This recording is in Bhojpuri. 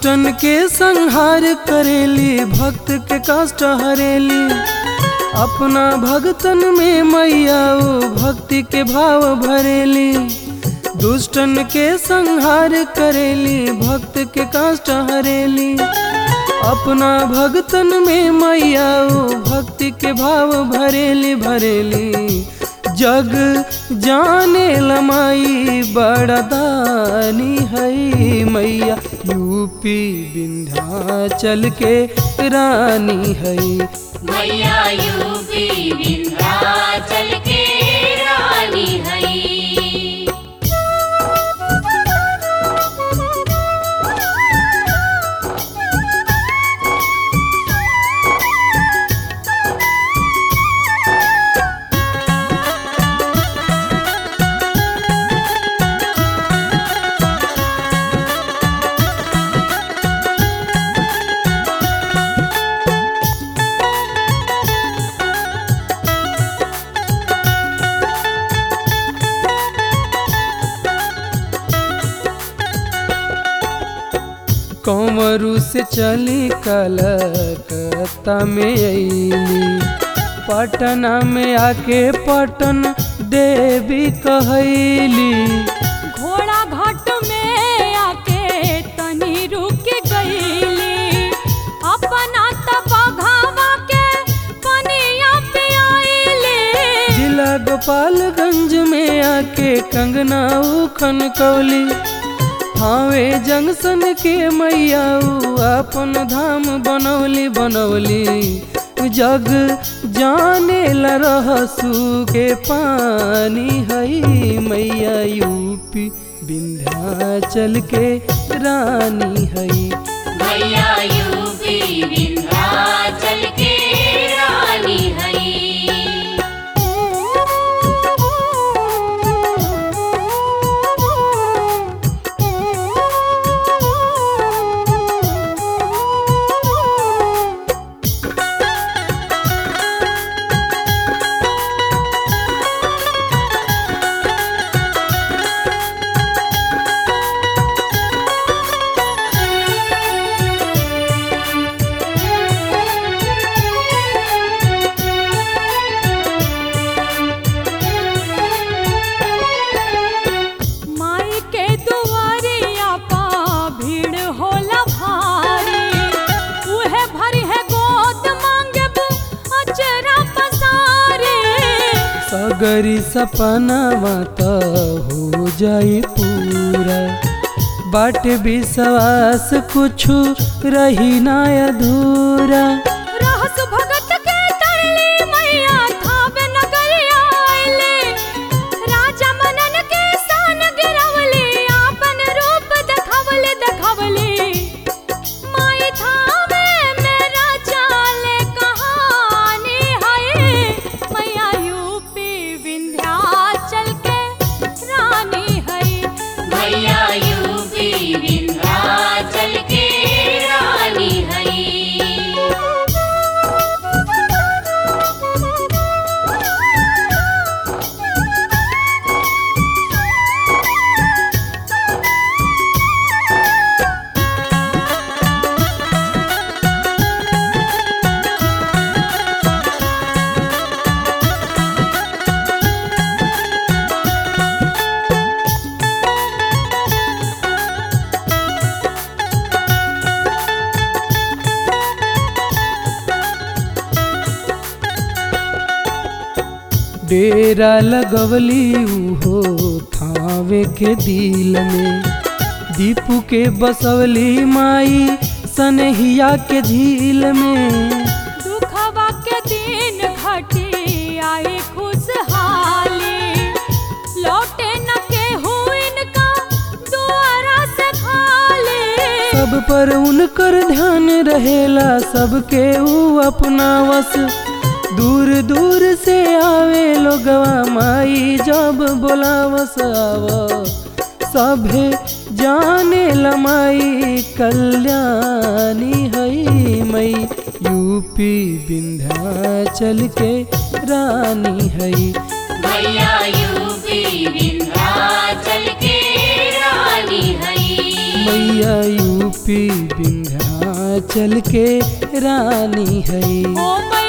दुष्टन के संहार करेली, भक्त के कष्ट हरेली। अपना भगतन में मैया ओ भक्ति के भाव भरेली। दुष्टन के संहार करेली, भक्त के कष्ट हरेली। अपना भगतन में मैया ओ भक्ति के भाव भरेली भरेली। जग जाने लमाई बड़ा दानी है मैया, यूपी विंध्याचल के रानी है। मैया यूपी विंध्याचल के रानी है। कंवरू से चली कलकत्ता में अइली। पटना में आके पटन देवी कहैली। घोड़ा घाट में आके तनी रुक गईली। अपना तबघावा के पनिया पे आईली। जिला गोपालगंज में आके कंगना उखन कौली। हावे जंक्शन के मैया अपन धाम बनौली बनौली। जग जाने ला रहसू के पानी है मैया, यूपी विंध्याचल के रानी है। मैया यूपी विंध्याचल के रानी है। सगरी सपनावा त हो जाई पूरा। बाट विश्वास कुछु रही ना अधूरा। रहस भगत के तरली मैया थावे नगरिया आइले। राजा मनन के सान गिरवली, आपन रूप देखवली देखवली। माई थावे मेरा चाले कहानी है। मैया यूपी विंध्याचल के रानी है। मैया यूपी विंध्याचल के रानी है। डेरा लगवली उहो थावे के दिल में। दीपू के बसवली माई सनहिया के झील में। दुखवा के दिन घटी आई खुशहाली। लौटे न के हुइन का दुआरा से खाली। सब पर उनकर ध्यान रहेला, सबके ऊ अपना वश। दूर दूर से आवे लोगवा माई जब बोलावस आव। सभे जाने लमाई कल्याणी है मई, यूपी विंध्याचल के रानी है। मैया यूपी विंध्याचल के रानी है। मैया यूपी विंध्याचल के रानी है। ओ